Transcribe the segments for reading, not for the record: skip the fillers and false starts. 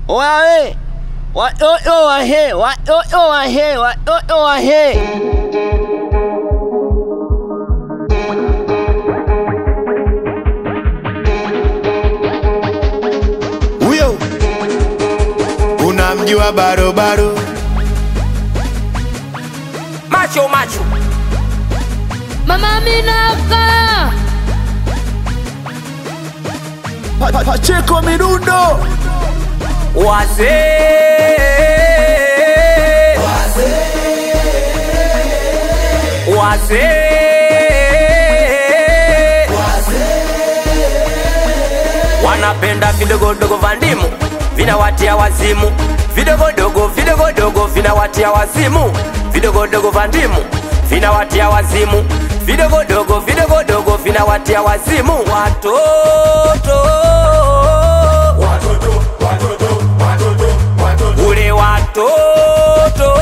Oya watoto wahe, watoto wahe, watoto wahe. Uyo unamjua barobaro? Macho Mama Minaka Pacheko Midundo wazee wanapenda vidogodogo vandimu vinawatia wazimu, vidogodogo vinawatia wazimu, vidogodogo vandimu vinawatia wazimu, vidogodogo vinawatia wazimu. Watoto ule watoto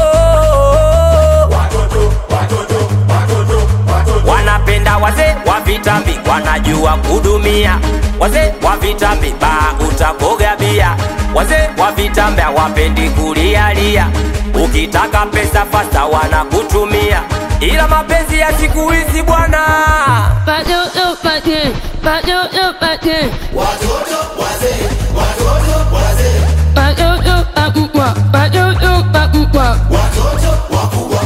wanapenda wazee wa vitambi, wanajua kudumia. Wazee wa vitambi utakoga bia. Wazee wa vitambi hawapendi kulialia, ukitaka pesa fasta wanakutumia, ila mapenzi ya siku hizi bwana. Watoto wazee, watoto wazee, watoto wakubwa, watoto wakubwa, watoto wakubwa,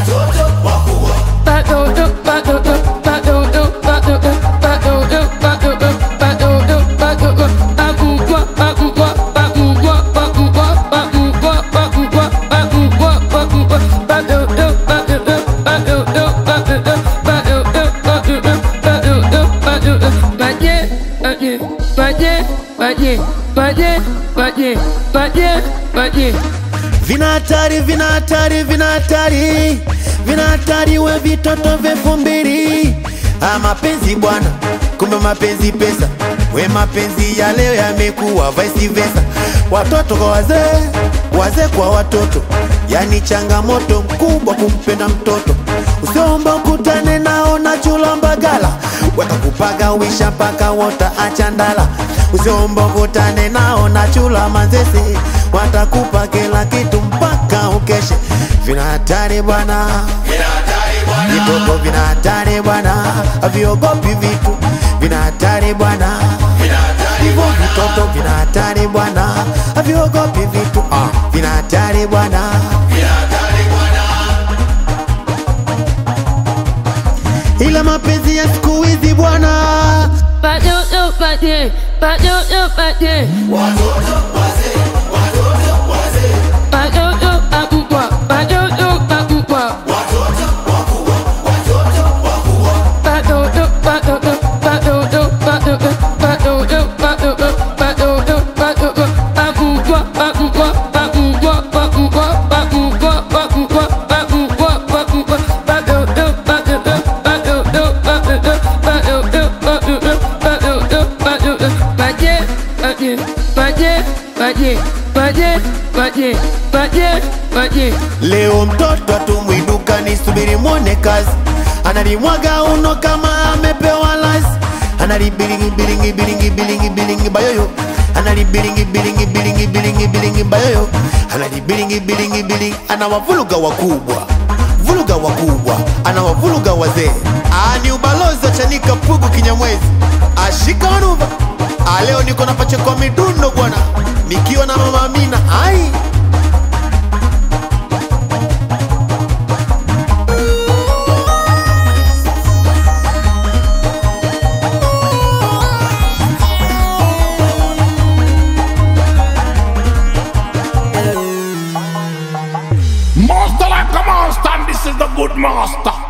Vinatari we vitoto V2000. Mapenzi bwana, kumbe mapenzi pesa. We mapenzi ya leo yamekuwa vice versa. Watoto kwa wazee, wazee kwa watoto, yani changamoto mkubwa kumpenda mtoto. Usiomba ukutane nao na chula mbagala, weka kupaga wisha paka wota achandala. Usiomba ukutane nao na chula manzese, watakupa kila kitu mpaka ukeshe. Vinatari bwana, vitoto vinatari bwana, haviogopi vitu. Vinatari bwana, hivyo vitoto vinatari bwana, haviogopi vitu. Vinatari bwana, ila mapenzi ya siku hizi bwana. watoto wazee, watoto wazee, watoto wakubwa, watoto wakubwa, Leo mtoto atumwiduka ni subiri mwone kazi, analimwaga uno kama amepewa lazi. Analibilingi bayoyo, analibilingi bayoyo, analibilingi, anawavuluga wakubwa, anawavuluga wazee. Ni ubalozi wa Chanika Pugu Kinyamwezi, ashika wanuva. Leo niko na Pacheko Midundo bwana, nikiwa na Mama Amina. Master like a master, and this is the good master.